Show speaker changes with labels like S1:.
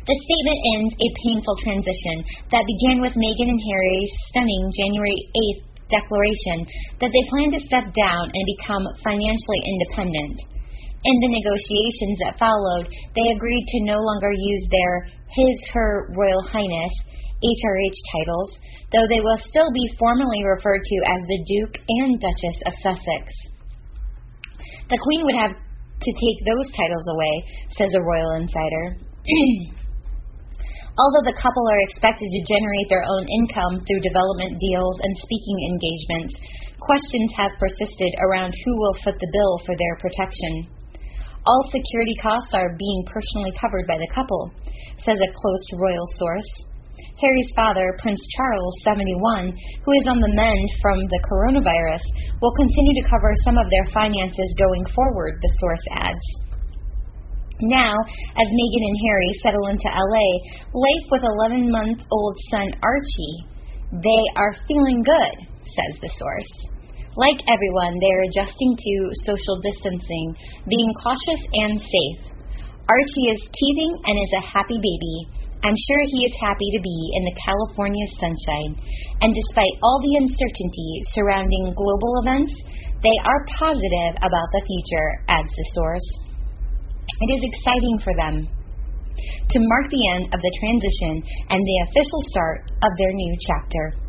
S1: The statement ends a painful transition that began with Meghan and Harry's stunning January 8th declaration that they plan to step down and become financially independent. In the negotiations that followed, they agreed to no longer use their His, Her, Royal Highness, HRH titles, though they will still be formally referred to as the Duke and Duchess of Sussex. The Queen would have to take those titles away, says a royal insider. Although the couple are expected to generate their own income through development deals and speaking engagements, questions have persisted around who will foot the bill for their protection. All security costs are being personally covered by the couple, says a close royal source. Harry's father, Prince Charles, 71, who is on the mend from the coronavirus, will continue to cover some of their finances going forward, the source adds. Now, as Meghan and Harry settle into LA, life with 11-month-old son Archie, they are feeling good, says the source. Like everyone, they are adjusting to social distancing, being cautious and safe. Archie is teething and is a happy baby. I'm sure he is happy to be in the California sunshine. And despite all the uncertainty surrounding global events, they are positive about the future, adds the source. It is exciting for them to mark the end of the transition and the official start of their new chapter.